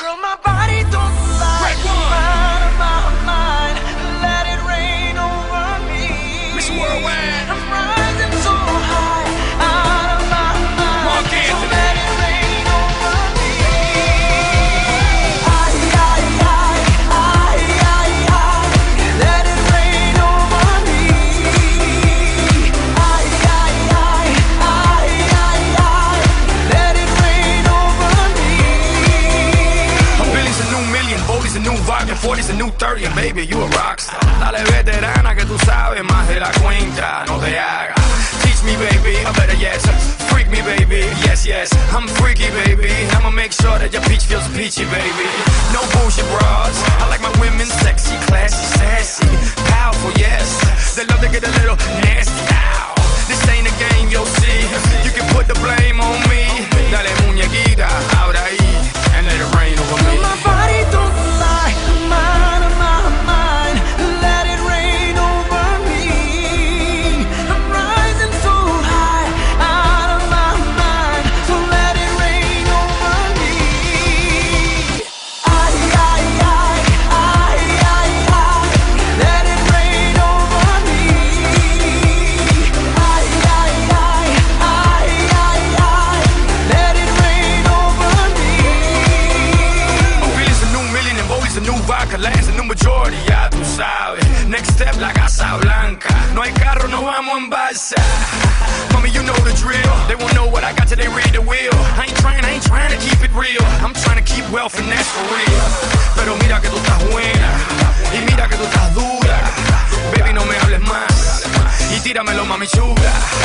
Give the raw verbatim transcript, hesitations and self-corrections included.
Girl, my body don't lie. Out of my mind, let it rain over me. Mister Worldwide. I'm rising so high, out of my mind. Mark So Anthony. let it rain over me. I, I, I, I, I, I, let it rain over me. I, I, I, I, I, I, let it rain over me. A billion's a new million, forty's a new vodka, forty's a new thirty, and baby, you a rockstar. Dale veterana que tú sabes más de la cuenta, no te hagas. Teach me, baby, or better yes, freak me, baby, yes, yes. I'm freaky, baby, I'ma make sure that your peach feels peachy, baby. No bullshit bras, I like my women sexy, classy, sassy, powerful, yes. They love to get a little nasty, ow. This ain't a game, you'll see. You can put the blame on me. Dale muñequita, ahora ahí, and let it rain over me. My body don't lie, I'm out of my mind. Let it rain over me. I'm rising so high, out of my mind. So let it rain over me. I, I, I, I, I, I, let it rain over me. I, I, I, I, I, I, let it rain over me. A billion's a new million and Bowley's a new vodka, Land's a new majority, ya tú sabes. Next step, la Casa Blanca. No hay carro, no vamos en balsa. Mommy, you know the drill. They won't know what I got till they read the wheel. I ain't trying, I ain't trying to keep it real. I'm trying to keep wealth and that's for real. Pero mira que tú estás buena y mira que tú estás dura. Baby, no me hables más y tíramelo, mami chula.